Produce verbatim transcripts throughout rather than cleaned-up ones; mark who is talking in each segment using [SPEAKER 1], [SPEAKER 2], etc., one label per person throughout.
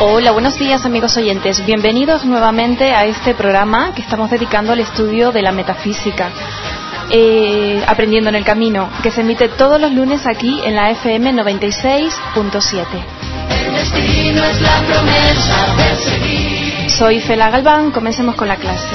[SPEAKER 1] Hola, buenos días amigos oyentes. Bienvenidos nuevamente a este programa que estamos dedicando al estudio de la metafísica. Eh, aprendiendo en el camino, que se emite todos los lunes aquí en la F M noventa y seis punto siete.
[SPEAKER 2] El destino es la promesa de seguir.
[SPEAKER 1] Soy Fela Galván, comencemos con la clase.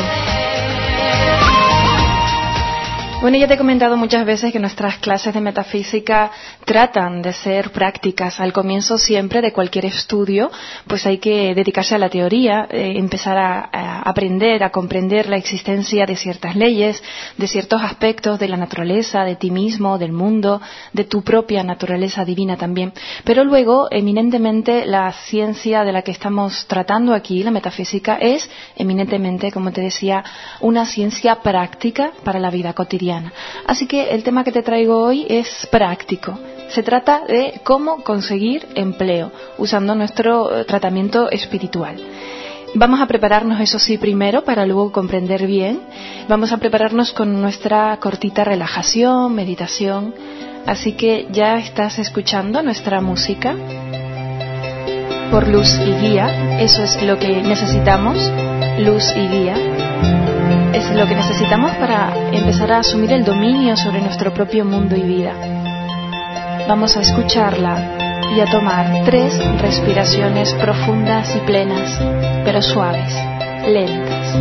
[SPEAKER 1] Bueno, ya te he comentado muchas veces que nuestras clases de metafísica tratan de ser prácticas. Al comienzo siempre de cualquier estudio, pues hay que dedicarse a la teoría, eh, empezar a, a aprender, a comprender la existencia de ciertas leyes, de ciertos aspectos de la naturaleza, de ti mismo, del mundo, de tu propia naturaleza divina también. Pero luego, eminentemente, la ciencia de la que estamos tratando aquí, la metafísica, es eminentemente, como te decía, una ciencia práctica para la vida cotidiana. Así que el tema que te traigo hoy es práctico. Se trata de cómo conseguir empleo usando nuestro tratamiento espiritual. Vamos a prepararnos, eso sí, primero para luego comprender bien. Vamos a prepararnos con nuestra cortita relajación, meditación. Así que ya estás escuchando nuestra música por luz y guía. Eso es lo que necesitamos, luz y guía. Es lo que necesitamos para empezar a asumir el dominio sobre nuestro propio mundo y vida. Vamos a escucharla y a tomar tres respiraciones profundas y plenas, pero suaves, lentas.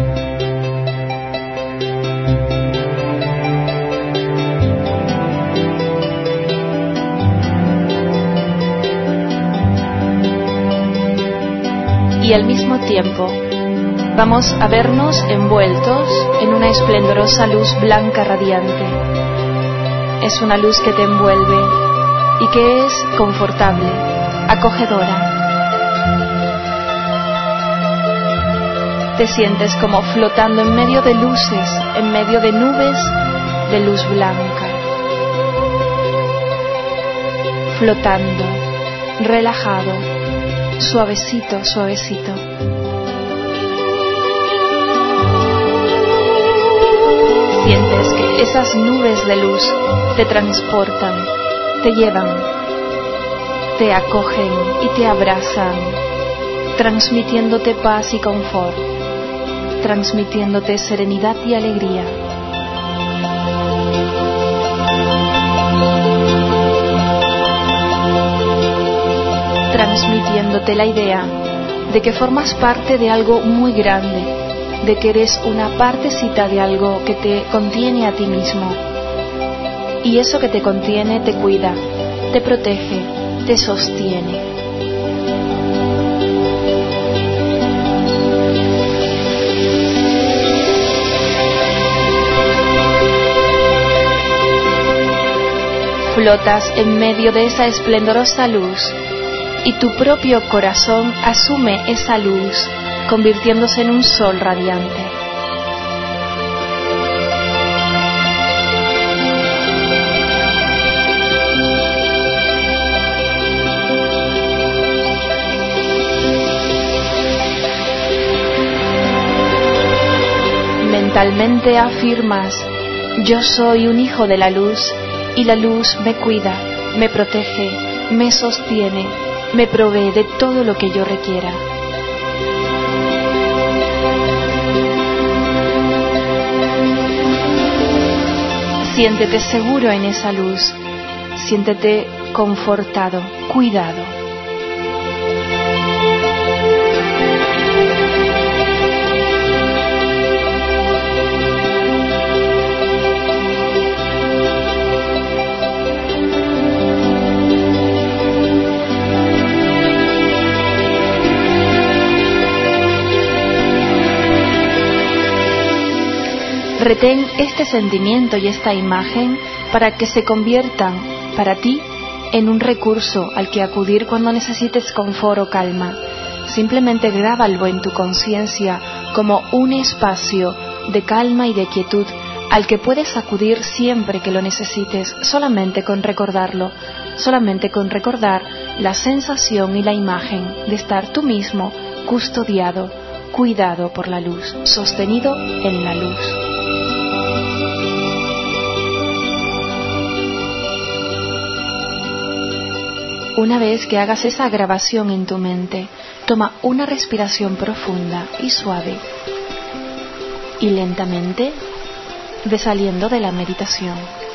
[SPEAKER 1] Y al mismo tiempo vamos a vernos envueltos en una esplendorosa luz blanca radiante. Es una luz que te envuelve y que es confortable, acogedora. Te sientes como flotando en medio de luces, en medio de nubes de luz blanca. Flotando, relajado, suavecito, suavecito. Sientes que esas nubes de luz te transportan, te llevan, te acogen y te abrazan, transmitiéndote paz y confort, transmitiéndote serenidad y alegría. Transmitiéndote la idea de que formas parte de algo muy grande, de que eres una partecita de algo que te contiene a ti mismo. Y eso que te contiene te cuida, te protege, te sostiene. Flotas en medio de esa esplendorosa luz y tu propio corazón asume esa luz, convirtiéndose en un sol radiante. Mentalmente afirmas: yo soy un hijo de la luz y la luz me cuida, me protege, me sostiene, me provee de todo lo que yo requiera. Siéntete seguro en esa luz, siéntete confortado, cuidado. Retén este sentimiento y esta imagen para que se conviertan para ti en un recurso al que acudir cuando necesites confort o calma. Simplemente grábalo en tu conciencia como un espacio de calma y de quietud al que puedes acudir siempre que lo necesites, solamente con recordarlo, solamente con recordar la sensación y la imagen de estar tú mismo custodiado, cuidado por la luz, sostenido en la luz. Una vez que hagas esa grabación en tu mente, toma una respiración profunda y suave y lentamente ve saliendo de la meditación.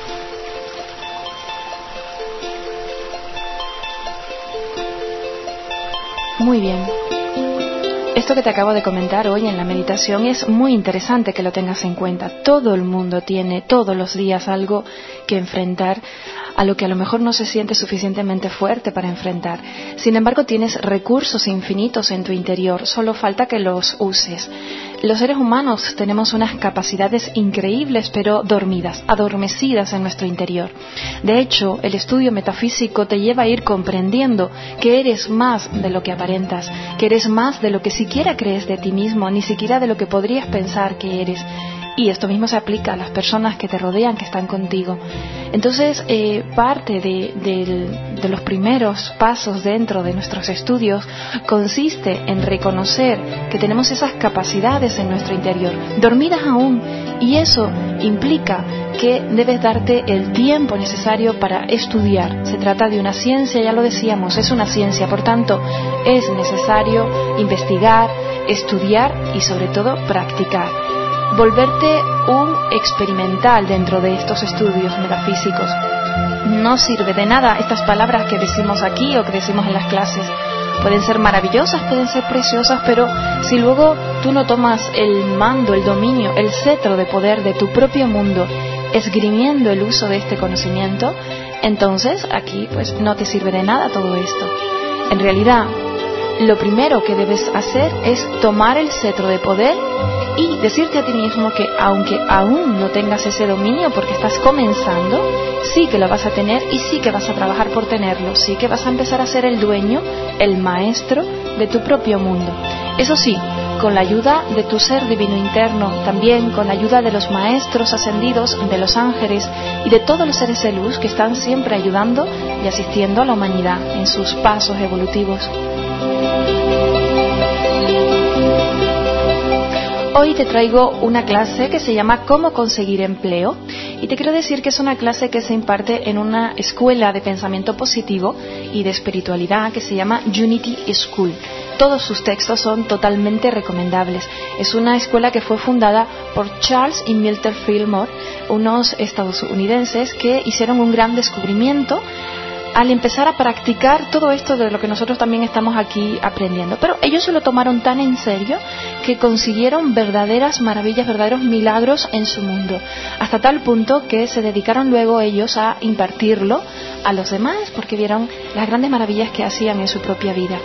[SPEAKER 1] Muy bien. Esto que te acabo de comentar hoy en la meditación es muy interesante que lo tengas en cuenta. Todo el mundo tiene todos los días algo que enfrentar, a lo que a lo mejor no se siente suficientemente fuerte para enfrentar. Sin embargo, tienes recursos infinitos en tu interior, solo falta que los uses. Los seres humanos tenemos unas capacidades increíbles, pero dormidas, adormecidas en nuestro interior. De hecho, el estudio metafísico te lleva a ir comprendiendo que eres más de lo que aparentas, que eres más de lo que siquiera crees de ti mismo, ni siquiera de lo que podrías pensar que eres. Y esto mismo se aplica a las personas que te rodean, que están contigo. Entonces, eh, parte de, de, de los primeros pasos dentro de nuestros estudios consiste en reconocer que tenemos esas capacidades en nuestro interior, dormidas aún, y eso implica que debes darte el tiempo necesario para estudiar. Se trata de una ciencia, ya lo decíamos, es una ciencia, por tanto, es necesario investigar, estudiar y sobre todo practicar. Volverte un experimental dentro de estos estudios metafísicos. No sirve de nada estas palabras que decimos aquí o que decimos en las clases. Pueden ser maravillosas, pueden ser preciosas, pero si luego tú no tomas el mando, el dominio, el cetro de poder de tu propio mundo, esgrimiendo el uso de este conocimiento, entonces aquí pues no te sirve de nada todo esto. En realidad, lo primero que debes hacer es tomar el cetro de poder y decirte a ti mismo que aunque aún no tengas ese dominio porque estás comenzando, sí que lo vas a tener y sí que vas a trabajar por tenerlo, sí que vas a empezar a ser el dueño, el maestro de tu propio mundo. Eso sí, con la ayuda de tu ser divino interno, también con la ayuda de los maestros ascendidos, de los ángeles y de todos los seres de luz que están siempre ayudando y asistiendo a la humanidad en sus pasos evolutivos. Hoy te traigo una clase que se llama ¿Cómo conseguir empleo? Y te quiero decir que es una clase que se imparte en una escuela de pensamiento positivo y de espiritualidad que se llama Unity School. Todos sus textos son totalmente recomendables. Es una escuela que fue fundada por Charles y Milton Fillmore, unos estadounidenses que hicieron un gran descubrimiento al empezar a practicar todo esto de lo que nosotros también estamos aquí aprendiendo. Pero ellos se lo tomaron tan en serio que consiguieron verdaderas maravillas, verdaderos milagros en su mundo, hasta tal punto que se dedicaron luego ellos a impartirlo a los demás, porque vieron las grandes maravillas que hacían en su propia vida.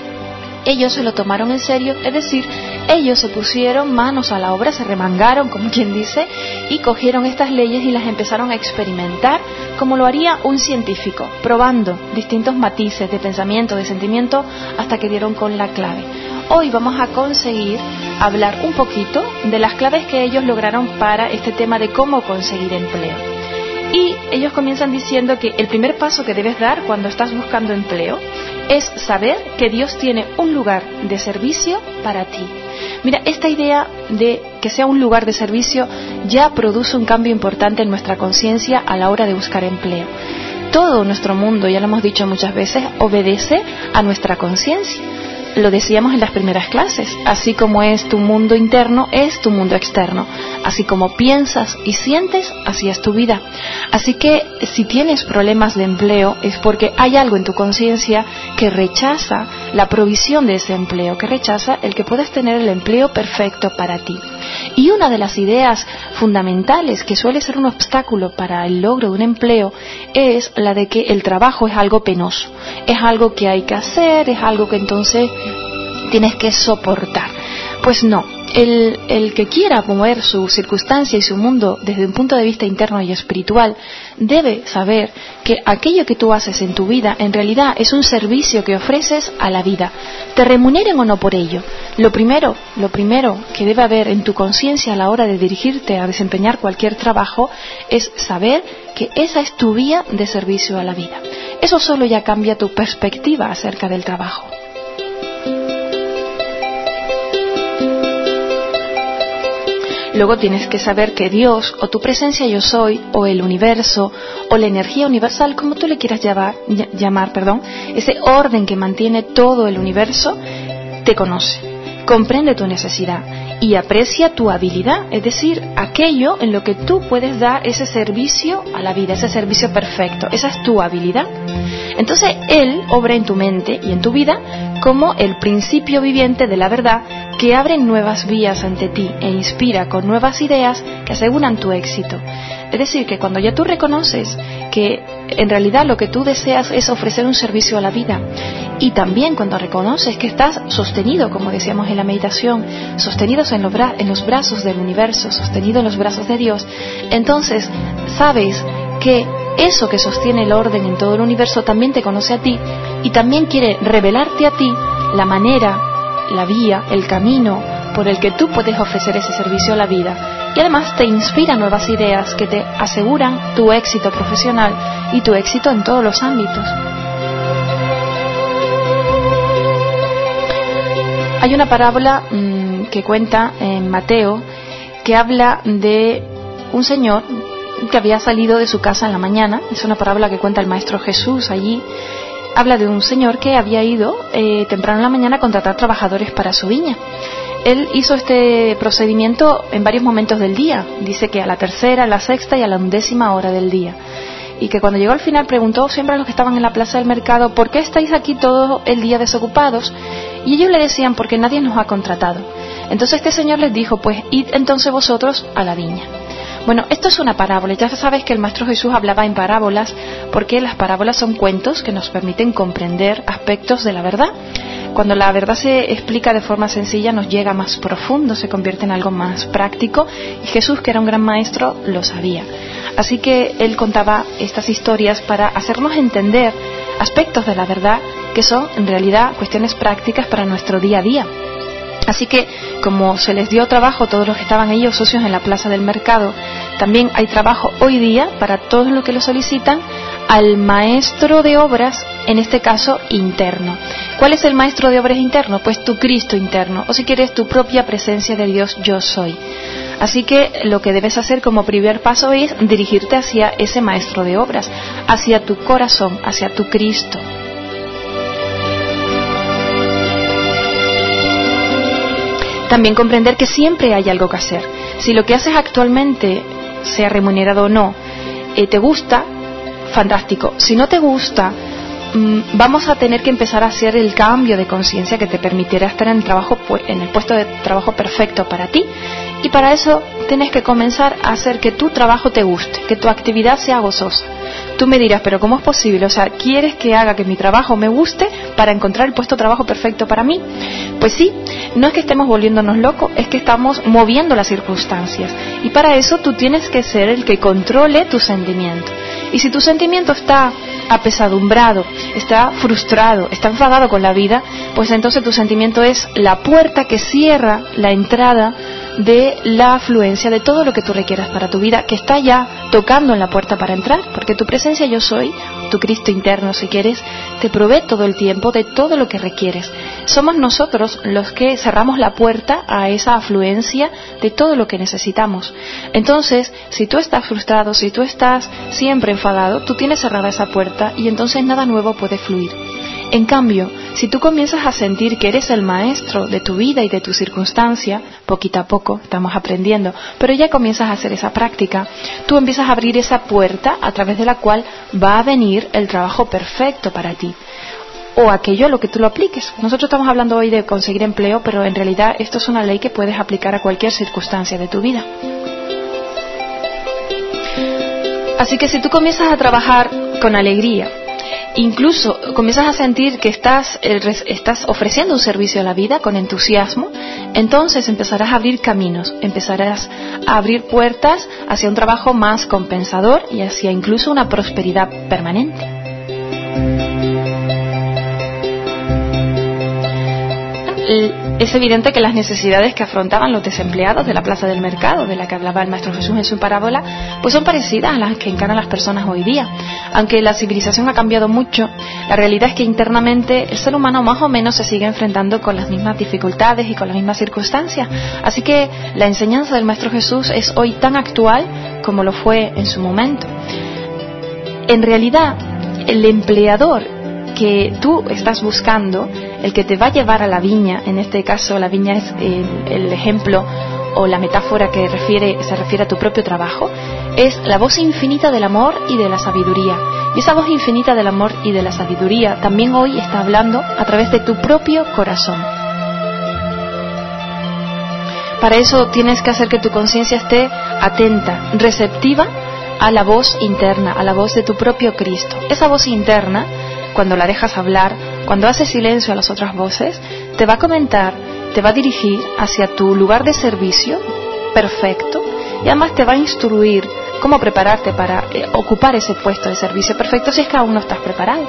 [SPEAKER 1] Ellos se lo tomaron en serio, es decir, ellos se pusieron manos a la obra, se remangaron, como quien dice, y cogieron estas leyes y las empezaron a experimentar como lo haría un científico, probando distintos matices de pensamiento, de sentimiento, hasta que dieron con la clave. Hoy vamos a conseguir hablar un poquito de las claves que ellos lograron para este tema de cómo conseguir empleo. Y ellos comienzan diciendo que el primer paso que debes dar cuando estás buscando empleo es saber que Dios tiene un lugar de servicio para ti. Mira, esta idea de que sea un lugar de servicio ya produce un cambio importante en nuestra conciencia a la hora de buscar empleo. Todo nuestro mundo, ya lo hemos dicho muchas veces, obedece a nuestra conciencia. Lo decíamos en las primeras clases, así como es tu mundo interno, es tu mundo externo. Así como piensas y sientes, así es tu vida. Así que si tienes problemas de empleo es porque hay algo en tu conciencia que rechaza la provisión de ese empleo, que rechaza el que puedas tener el empleo perfecto para ti. Y una de las ideas fundamentales que suele ser un obstáculo para el logro de un empleo es la de que el trabajo es algo penoso, es algo que hay que hacer, es algo que entonces tienes que soportar. Pues no, el, el que quiera mover su circunstancia y su mundo desde un punto de vista interno y espiritual debe saber que aquello que tú haces en tu vida en realidad es un servicio que ofreces a la vida, te remuneren o no por ello. Lo primero, lo primero que debe haber en tu conciencia a la hora de dirigirte a desempeñar cualquier trabajo es saber que esa es tu vía de servicio a la vida. Eso solo ya cambia tu perspectiva acerca del trabajo. luego tienes que saber que Dios, o tu presencia yo soy, o el universo, o la energía universal, como tú le quieras llamar, llamar, perdón, ese orden que mantiene todo el universo, te conoce, comprende tu necesidad y aprecia tu habilidad, es decir, aquello en lo que tú puedes dar ese servicio a la vida, ese servicio perfecto, esa es tu habilidad. Entonces Él obra en tu mente y en tu vida como el principio viviente de la verdad que abre nuevas vías ante ti e inspira con nuevas ideas que aseguran tu éxito. Es decir, que cuando ya tú reconoces que en realidad lo que tú deseas es ofrecer un servicio a la vida, y también cuando reconoces que estás sostenido, como decíamos en la meditación, sostenidos en los, bra- en los brazos del universo, sostenido en los brazos de Dios, entonces sabes que eso que sostiene el orden en todo el universo también te conoce a ti y también quiere revelarte a ti la manera, la vía, el camino por el que tú puedes ofrecer ese servicio a la vida, y además te inspira nuevas ideas que te aseguran tu éxito profesional y tu éxito en todos los ámbitos. Hay una parábola mmm, que cuenta en Mateo que habla de un señor que había salido de su casa en la mañana. Es una parábola que cuenta el Maestro Jesús allí. Habla de un señor que había ido eh, temprano en la mañana a contratar trabajadores para su viña. Él hizo este procedimiento en varios momentos del día. Dice que a la tercera, a la sexta y a la undécima hora del día. Y que cuando llegó al final preguntó siempre a los que estaban en la plaza del mercado: ¿por qué estáis aquí todo el día desocupados? Y ellos le decían: porque nadie nos ha contratado. Entonces este señor les dijo: pues id entonces vosotros a la viña. Bueno, esto es una parábola. Ya sabes que el Maestro Jesús hablaba en parábolas porque las parábolas son cuentos que nos permiten comprender aspectos de la verdad. Cuando la verdad se explica de forma sencilla nos llega más profundo, se convierte en algo más práctico, y Jesús, que era un gran maestro, lo sabía. Así que él contaba estas historias para hacernos entender aspectos de la verdad que son en realidad cuestiones prácticas para nuestro día a día. Así que, como se les dio trabajo a todos los que estaban ahí socios en la plaza del mercado, también hay trabajo hoy día para todos los que lo solicitan al maestro de obras, en este caso interno. ¿Cuál es el maestro de obras interno? Pues tu Cristo interno, o si quieres tu propia presencia de Dios yo soy. Así que lo que debes hacer como primer paso es dirigirte hacia ese maestro de obras, hacia tu corazón, hacia tu Cristo. También comprender que siempre hay algo que hacer. Si lo que haces actualmente, sea remunerado o no, eh, te gusta, fantástico. Si no te gusta, mmm, vamos a tener que empezar a hacer el cambio de conciencia que te permitirá estar en el trabajo, en el puesto de trabajo perfecto para ti. Y para eso tienes que comenzar a hacer que tu trabajo te guste, que tu actividad sea gozosa. Tú me dirás: pero ¿cómo es posible? O sea, ¿quieres que haga que mi trabajo me guste para encontrar el puesto de trabajo perfecto para mí? Pues sí, no es que estemos volviéndonos locos, es que estamos moviendo las circunstancias. Y para eso tú tienes que ser el que controle tu sentimiento. Y si tu sentimiento está apesadumbrado, está frustrado, está enfadado con la vida, pues entonces tu sentimiento es la puerta que cierra la entrada de la afluencia de todo lo que tú requieras para tu vida, que está ya tocando en la puerta para entrar, porque tu presencia yo soy, tu Cristo interno si quieres, te provee todo el tiempo de todo lo que requieres. Somos nosotros los que cerramos la puerta a esa afluencia de todo lo que necesitamos. Entonces, si tú estás frustrado, si tú estás siempre enfadado, tú tienes cerrada esa puerta y entonces nada nuevo puede fluir. En cambio, si tú comienzas a sentir que eres el maestro de tu vida y de tu circunstancia, poquito a poco estamos aprendiendo, pero ya comienzas a hacer esa práctica, tú empiezas a abrir esa puerta a través de la cual va a venir el trabajo perfecto para ti, o aquello a lo que tú lo apliques. Nosotros estamos hablando hoy de conseguir empleo, pero en realidad esto es una ley que puedes aplicar a cualquier circunstancia de tu vida. Así que si tú comienzas a trabajar con alegría, incluso comienzas a sentir que estás, estás ofreciendo un servicio a la vida con entusiasmo, entonces empezarás a abrir caminos, empezarás a abrir puertas hacia un trabajo más compensador y hacia incluso una prosperidad permanente. es evidente que las necesidades que afrontaban los desempleados de la plaza del mercado, de la que hablaba el Maestro Jesús en su parábola, pues son parecidas a las que encaran las personas hoy día. Aunque la civilización ha cambiado mucho, la realidad es que internamente el ser humano más o menos se sigue enfrentando con las mismas dificultades y con las mismas circunstancias. Así que la enseñanza del Maestro Jesús es hoy tan actual como lo fue en su momento. En realidad, el empleador que tú estás buscando, el que te va a llevar a la viña, en este caso la viña es el, el ejemplo o la metáfora que refiere, se refiere a tu propio trabajo, es la voz infinita del amor y de la sabiduría. Y esa voz infinita del amor y de la sabiduría también hoy está hablando a través de tu propio corazón. Para eso tienes que hacer que tu conciencia esté atenta, receptiva a la voz interna, a la voz de tu propio Cristo. Esa voz interna, cuando la dejas hablar, cuando haces silencio a las otras voces, te va a comentar, te va a dirigir hacia tu lugar de servicio perfecto y además te va a instruir cómo prepararte para eh, ocupar ese puesto de servicio perfecto si es que aún no estás preparado.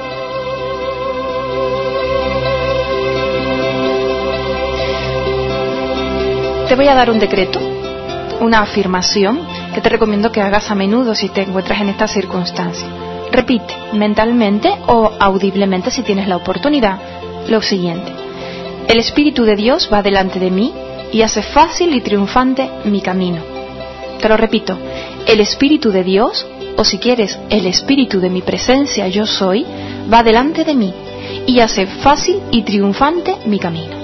[SPEAKER 1] Te voy a dar un decreto, una afirmación que te recomiendo que hagas a menudo si te encuentras en esta circunstancia. Repite mentalmente o audiblemente si tienes la oportunidad lo siguiente: el Espíritu de Dios va delante de mí y hace fácil y triunfante mi camino. Te lo repito: el Espíritu de Dios, o si quieres, el Espíritu de mi presencia yo soy, va delante de mí y hace fácil y triunfante mi camino.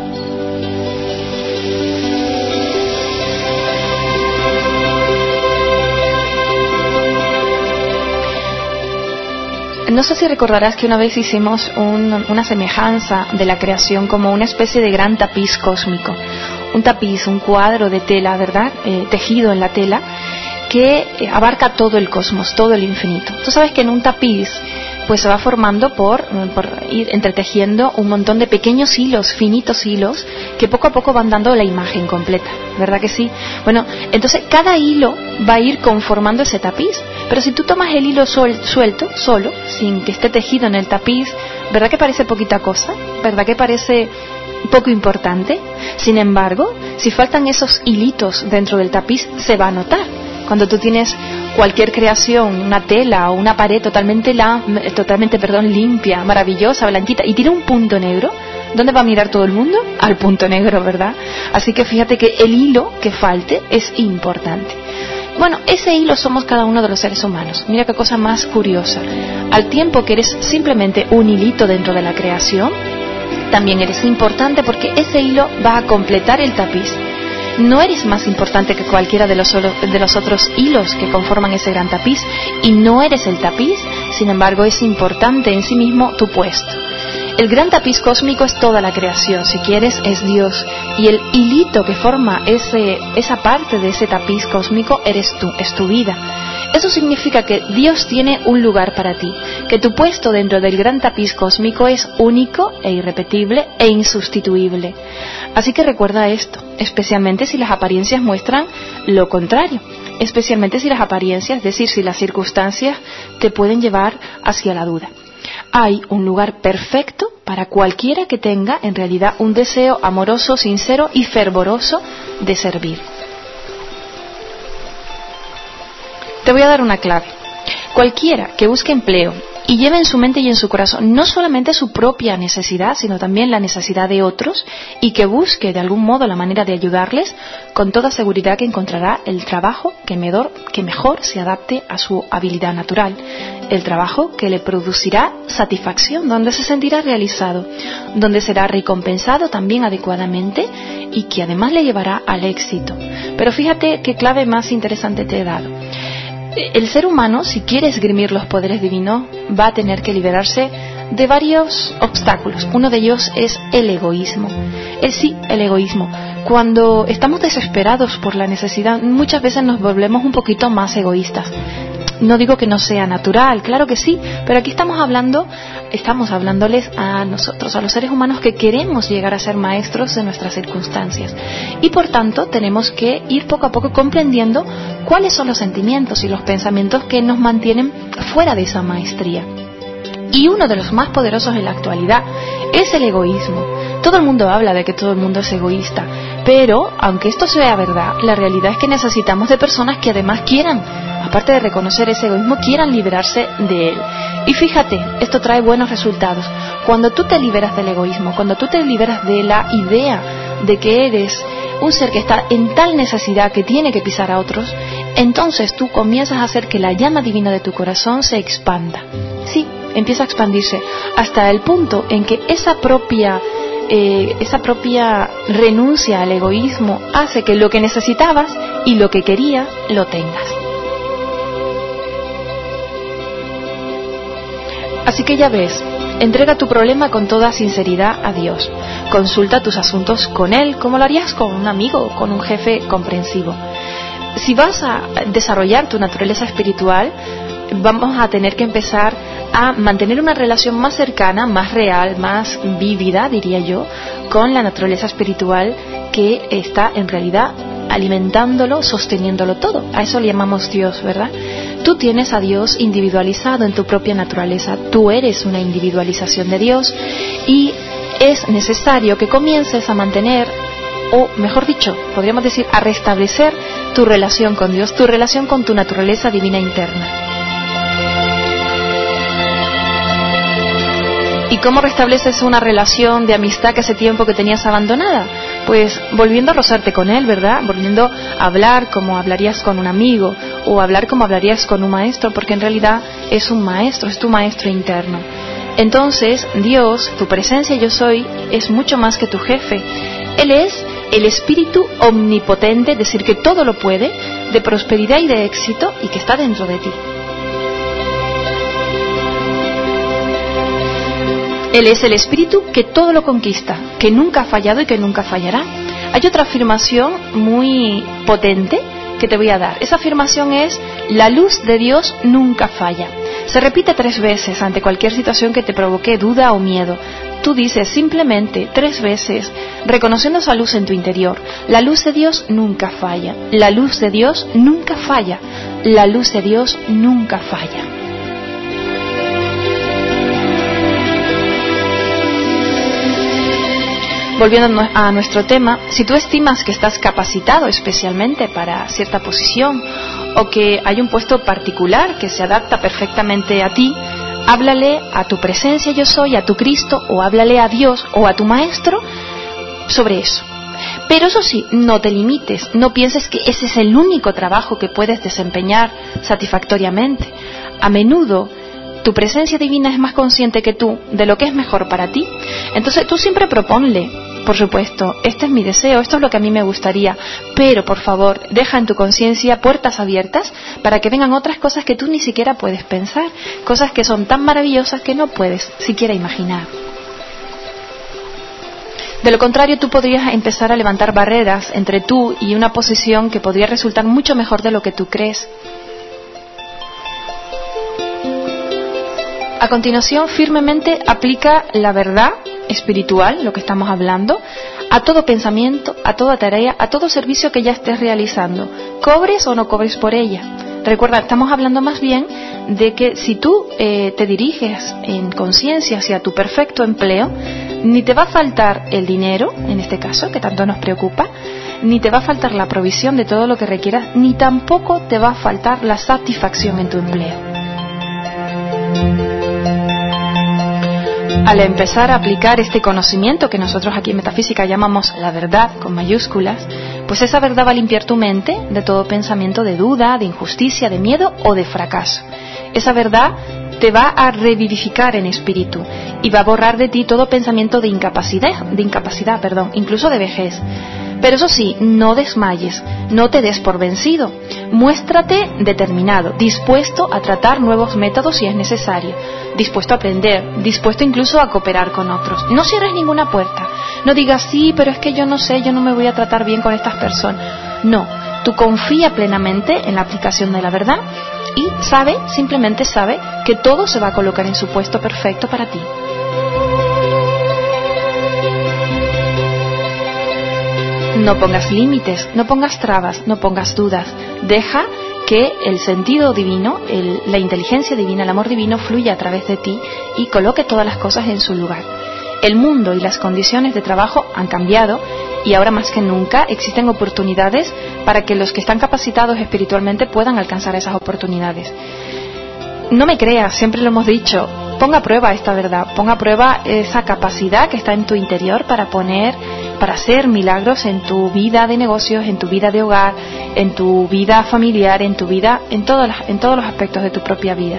[SPEAKER 1] No sé si recordarás que una vez hicimos un, una semejanza de la creación como una especie de gran tapiz cósmico. Un tapiz, un cuadro de tela, ¿verdad? Eh, tejido en la tela, que eh, abarca todo el cosmos, todo el infinito. Tú sabes que en un tapiz pues se va formando por, por ir entretejiendo un montón de pequeños hilos, finitos hilos, que poco a poco van dando la imagen completa, ¿verdad que sí? Bueno, entonces cada hilo va a ir conformando ese tapiz, pero si tú tomas el hilo suel, suelto, solo, sin que esté tejido en el tapiz, ¿verdad que parece poquita cosa? ¿Verdad que parece poco importante? Sin embargo, si faltan esos hilitos dentro del tapiz, se va a notar. Cuando tú tienes cualquier creación, una tela o una pared totalmente, la, totalmente perdón, limpia, maravillosa, blanquita, y tiene un punto negro, ¿dónde va a mirar todo el mundo? Al punto negro, ¿verdad? Así que fíjate que el hilo que falte es importante. Bueno, ese hilo somos cada uno de los seres humanos. Mira qué cosa más curiosa. Al tiempo que eres simplemente un hilito dentro de la creación, también eres importante porque ese hilo va a completar el tapiz. No eres más importante que cualquiera de los, de los otros hilos que conforman ese gran tapiz, y no eres el tapiz, sin embargo es importante en sí mismo tu puesto. El gran tapiz cósmico es toda la creación, si quieres es Dios, y el hilito que forma ese, esa parte de ese tapiz cósmico eres tú, es tu vida. Eso significa que Dios tiene un lugar para ti, que tu puesto dentro del gran tapiz cósmico es único e irrepetible e insustituible. Así que recuerda esto, especialmente si las apariencias muestran lo contrario, especialmente si las apariencias, es decir, si las circunstancias te pueden llevar hacia la duda. Hay un lugar perfecto para cualquiera que tenga en realidad un deseo amoroso, sincero y fervoroso de servir. Te voy a dar una clave. Cualquiera que busque empleo y lleve en su mente y en su corazón no solamente su propia necesidad, sino también la necesidad de otros, y que busque de algún modo la manera de ayudarles, con toda seguridad que encontrará el trabajo que mejor, que mejor se adapte a su habilidad natural, el trabajo que le producirá satisfacción, donde se sentirá realizado, donde será recompensado también adecuadamente y que además le llevará al éxito. Pero fíjate qué clave más interesante te he dado. El ser humano, si quiere esgrimir los poderes divinos, va a tener que liberarse de varios obstáculos. Uno de ellos es el egoísmo. El sí, el egoísmo. Cuando estamos desesperados por la necesidad, muchas veces nos volvemos un poquito más egoístas. No digo que no sea natural, claro que sí, pero aquí estamos hablando, estamos hablándoles a nosotros, a los seres humanos que queremos llegar a ser maestros de nuestras circunstancias. Y por tanto tenemos que ir poco a poco comprendiendo cuáles son los sentimientos y los pensamientos que nos mantienen fuera de esa maestría. y uno de los más poderosos en la actualidad es el egoísmo. Todo el mundo habla de que todo el mundo es egoísta, pero aunque esto sea verdad, la realidad es que necesitamos de personas que además quieran, aparte de reconocer ese egoísmo, quieran liberarse de él. Y fíjate, esto trae buenos resultados. Cuando tú te liberas del egoísmo, cuando tú te liberas de la idea de que eres un ser que está en tal necesidad que tiene que pisar a otros, entonces tú comienzas a hacer que la llama divina de tu corazón se expanda. Sí, empieza a expandirse hasta el punto en que esa propia eh, esa propia renuncia al egoísmo hace que lo que necesitabas y lo que querías lo tengas. Así que ya ves, entrega tu problema con toda sinceridad a Dios. Consulta tus asuntos con Él, como lo harías con un amigo o con un jefe comprensivo. Si vas a desarrollar tu naturaleza espiritual, vamos a tener que empezar a mantener una relación más cercana, más real, más vívida, diría yo, con la naturaleza espiritual que está en realidad alimentándolo, sosteniéndolo todo. A eso le llamamos Dios, ¿verdad? Tú tienes a Dios individualizado en tu propia naturaleza. Tú eres una individualización de Dios y es necesario que comiences a mantener, o mejor dicho, podríamos decir, a restablecer tu relación con Dios, tu relación con tu naturaleza divina interna. ¿Y cómo restableces una relación de amistad que hace tiempo que tenías abandonada? Pues volviendo a rozarte con Él, ¿verdad? Volviendo a hablar como hablarías con un amigo o hablar como hablarías con un maestro, porque en realidad es un maestro, es tu maestro interno. Entonces, Dios, tu presencia yo soy, es mucho más que tu jefe. Él es el espíritu omnipotente, es decir, que todo lo puede, de prosperidad y de éxito, y que está dentro de ti. Él es el espíritu que todo lo conquista, que nunca ha fallado y que nunca fallará. Hay otra afirmación muy potente que te voy a dar. Esa afirmación es: la luz de Dios nunca falla. Se repite tres veces ante cualquier situación que te provoque duda o miedo. Tú dices simplemente tres veces, reconociendo esa luz en tu interior: la luz de Dios nunca falla, la luz de Dios nunca falla, la luz de Dios nunca falla. Volviendo a nuestro tema, si tú estimas que estás capacitado especialmente para cierta posición o que hay un puesto particular que se adapta perfectamente a ti, háblale a tu presencia yo soy, a tu Cristo, o háblale a Dios o a tu Maestro sobre eso. Pero eso sí, no te limites, no pienses que ese es el único trabajo que puedes desempeñar satisfactoriamente. A menudo tu presencia divina es más consciente que tú de lo que es mejor para ti. Entonces tú siempre proponle: por supuesto, este es mi deseo, esto es lo que a mí me gustaría, pero por favor, deja en tu conciencia puertas abiertas para que vengan otras cosas que tú ni siquiera puedes pensar, cosas que son tan maravillosas que no puedes siquiera imaginar. De lo contrario, tú podrías empezar a levantar barreras entre tú y una posición que podría resultar mucho mejor de lo que tú crees. A continuación, firmemente aplica la verdad espiritual, lo que estamos hablando, a todo pensamiento, a toda tarea, a todo servicio que ya estés realizando, cobres o no cobres por ella. Recuerda, estamos hablando más bien de que si tú eh, te diriges en conciencia hacia tu perfecto empleo, ni te va a faltar el dinero, en este caso, que tanto nos preocupa, ni te va a faltar la provisión de todo lo que requieras, ni tampoco te va a faltar la satisfacción en tu empleo. Al empezar a aplicar este conocimiento que nosotros aquí en Metafísica llamamos la verdad con mayúsculas, pues esa verdad va a limpiar tu mente de todo pensamiento de duda, de injusticia, de miedo o de fracaso. Esa verdad te va a revivificar en espíritu y va a borrar de ti todo pensamiento de incapacidad, de incapacidad, perdón, incluso de vejez. Pero eso sí, no desmayes, no te des por vencido. Muéstrate determinado, dispuesto a tratar nuevos métodos si es necesario, dispuesto a aprender, dispuesto incluso a cooperar con otros. No cierres ninguna puerta. No digas, sí, pero es que yo no sé, yo no me voy a tratar bien con estas personas. No, tú confía plenamente en la aplicación de la verdad y sabe, simplemente sabe, que todo se va a colocar en su puesto perfecto para ti. No pongas límites, no pongas trabas, no pongas dudas. Deja que el sentido divino, el, la inteligencia divina, el amor divino fluya a través de ti y coloque todas las cosas en su lugar. El mundo y las condiciones de trabajo han cambiado y ahora más que nunca existen oportunidades para que los que están capacitados espiritualmente puedan alcanzar esas oportunidades. No me creas, siempre lo hemos dicho, ponga a prueba esta verdad, ponga a prueba esa capacidad que está en tu interior para poner, para hacer milagros en tu vida de negocios, en tu vida de hogar, en tu vida familiar, en tu vida, en todos los, en todos los aspectos de tu propia vida.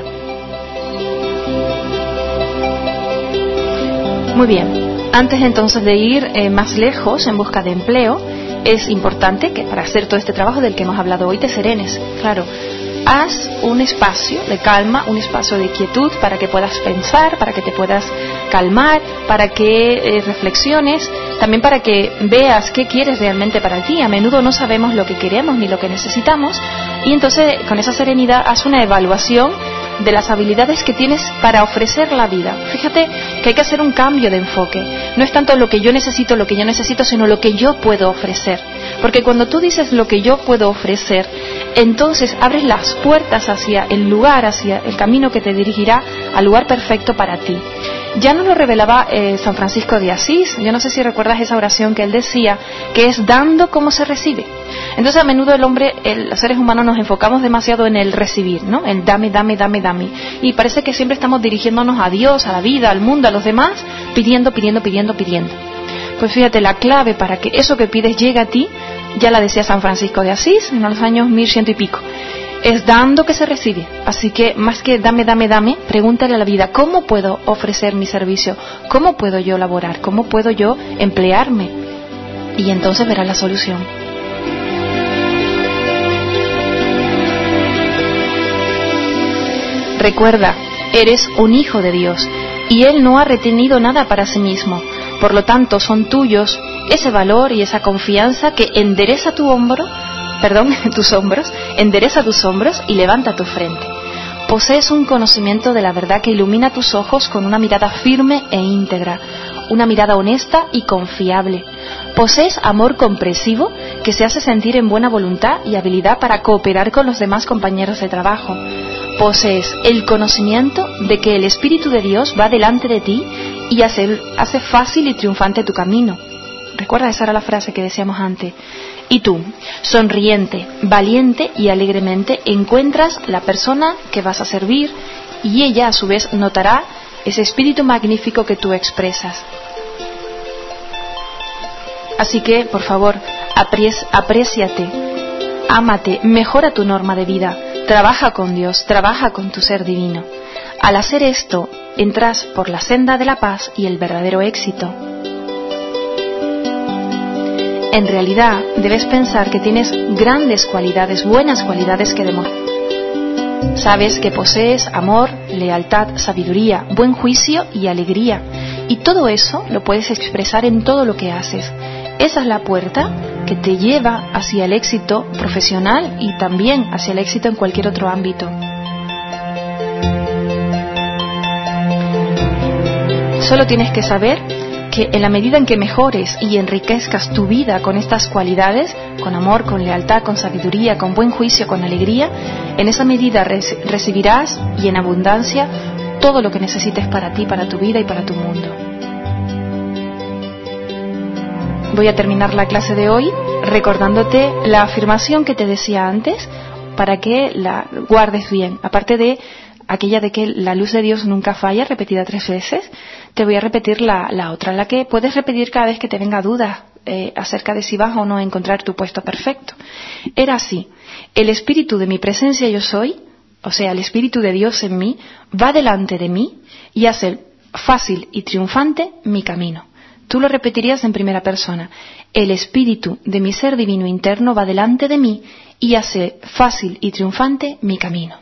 [SPEAKER 1] Muy bien, antes entonces de ir eh, más lejos en busca de empleo, es importante que para hacer todo este trabajo del que hemos hablado hoy te serenes, claro. Haz un espacio de calma, un espacio de quietud para que puedas pensar, para que te puedas calmar, para que eh, reflexiones, también para que veas qué quieres realmente para ti. A menudo no sabemos lo que queremos ni lo que necesitamos y entonces con esa serenidad haz una evaluación de las habilidades que tienes para ofrecer la vida. Fíjate que hay que hacer un cambio de enfoque. No es tanto lo que yo necesito, lo que yo necesito, sino lo que yo puedo ofrecer. Porque cuando tú dices lo que yo puedo ofrecer, entonces abres las puertas hacia el lugar, hacia el camino que te dirigirá al lugar perfecto para ti. Ya nos lo revelaba eh, San Francisco de Asís. Yo no sé si recuerdas esa oración que él decía, que es dando como se recibe. Entonces a menudo el hombre, el, los seres humanos nos enfocamos demasiado en el recibir, ¿no? El dame, dame, dame, dame. Y parece que siempre estamos dirigiéndonos a Dios, a la vida, al mundo, a los demás, pidiendo, pidiendo, pidiendo, pidiendo. Pues fíjate, la clave para que eso que pides llegue a ti, ya la decía San Francisco de Asís en los años mil ciento y pico. Es dando que se recibe. Así que más que dame, dame, dame, pregúntale a la vida, ¿cómo puedo ofrecer mi servicio? ¿Cómo puedo yo laborar? ¿Cómo puedo yo emplearme? Y entonces verás la solución. Recuerda, eres un hijo de Dios y Él no ha retenido nada para sí mismo. Por lo tanto, son tuyos ese valor y esa confianza que endereza tu hombro, perdón, tus hombros, endereza tus hombros y levanta tu frente. Posees un conocimiento de la verdad que ilumina tus ojos con una mirada firme e íntegra, una mirada honesta y confiable. Posees amor comprensivo que se hace sentir en buena voluntad y habilidad para cooperar con los demás compañeros de trabajo. Posees el conocimiento de que el Espíritu de Dios va delante de ti y hace, hace fácil y triunfante tu camino. Recuerda, esa era la frase que decíamos antes. Y tú, sonriente, valiente y alegremente, encuentras la persona que vas a servir y ella a su vez notará ese espíritu magnífico que tú expresas. Así que, por favor, apreci- apréciate, ámate, mejora tu norma de vida, trabaja con Dios, trabaja con tu ser divino. Al hacer esto, entras por la senda de la paz y el verdadero éxito. En realidad, debes pensar que tienes grandes cualidades, buenas cualidades que demostrar. Sabes que posees amor, lealtad, sabiduría, buen juicio y alegría. Y todo eso lo puedes expresar en todo lo que haces. Esa es la puerta que te lleva hacia el éxito profesional y también hacia el éxito en cualquier otro ámbito. Solo tienes que saber que en la medida en que mejores y enriquezcas tu vida con estas cualidades, con amor, con lealtad, con sabiduría, con buen juicio, con alegría, en esa medida reci- recibirás y en abundancia todo lo que necesites para ti, para tu vida y para tu mundo. Voy a terminar la clase de hoy recordándote la afirmación que te decía antes para que la guardes bien. Aparte de aquella de que la luz de Dios nunca falla, repetida tres veces, te voy a repetir la, la otra, la que puedes repetir cada vez que te venga duda eh, acerca de si vas o no a encontrar tu puesto perfecto. Era así: el espíritu de mi presencia yo soy, o sea, el espíritu de Dios en mí, va delante de mí y hace fácil y triunfante mi camino. Tú lo repetirías en primera persona: el espíritu de mi ser divino interno va delante de mí y hace fácil y triunfante mi camino.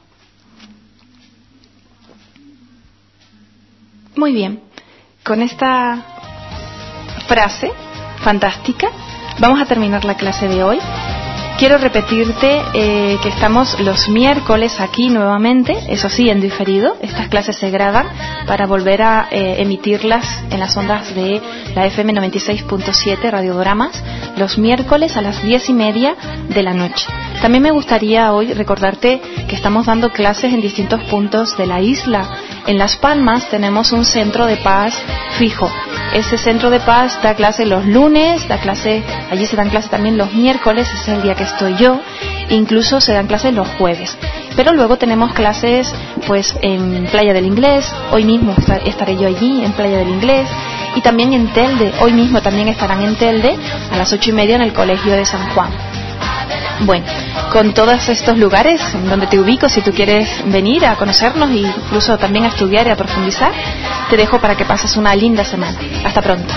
[SPEAKER 1] Muy bien, con esta frase fantástica vamos a terminar la clase de hoy, quiero repetirte eh, que estamos los miércoles aquí nuevamente, eso sí, en diferido. Estas clases se graban para volver a eh, emitirlas en las ondas de la F M noventa y seis punto siete Radiodramas los miércoles a las diez y media de la noche. También me gustaría hoy recordarte que estamos dando clases en distintos puntos de la isla. En Las Palmas tenemos un centro de paz fijo. Ese centro de paz da clase los lunes, da clase, allí se dan clases también los miércoles, ese es el día que estoy yo, incluso se dan clases los jueves. Pero luego tenemos clases pues en Playa del Inglés, hoy mismo estaré yo allí en Playa del Inglés, y también en Telde, hoy mismo también estarán en Telde a las ocho y media en el Colegio de San Juan. Bueno, con todos estos lugares donde te ubico, si tú quieres venir a conocernos e incluso también a estudiar y a profundizar, te dejo para que pases una linda semana. Hasta pronto.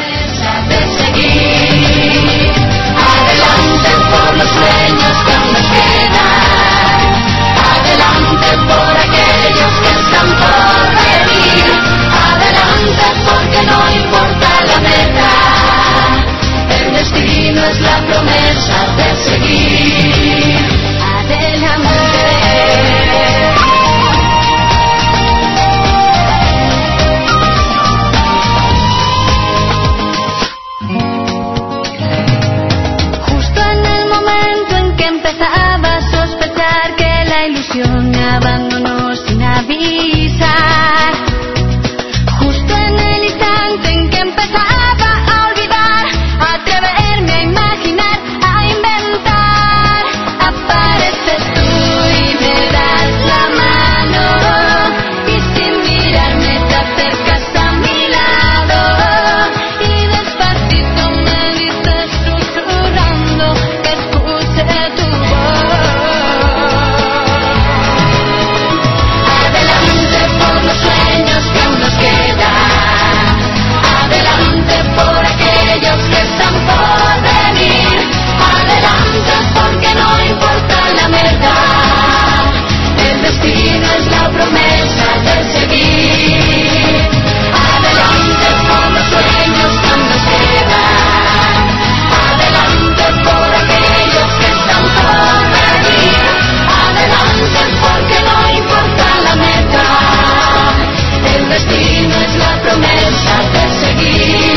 [SPEAKER 2] Adelante por los sueños que aún nos quedan, adelante por aquellos que están por venir, adelante porque no importa la meta, el destino es la promesa de seguir adelante. Me abandonó sin avisar, justo en el instante en que empezaba a olvidar, a atreverme a imaginar, a inventar, apareces tú y me das la mano, y sin mirarme te acercas a mi lado, y despacito me dices susurrando que escuche tu voz. El destino es la promesa de seguir.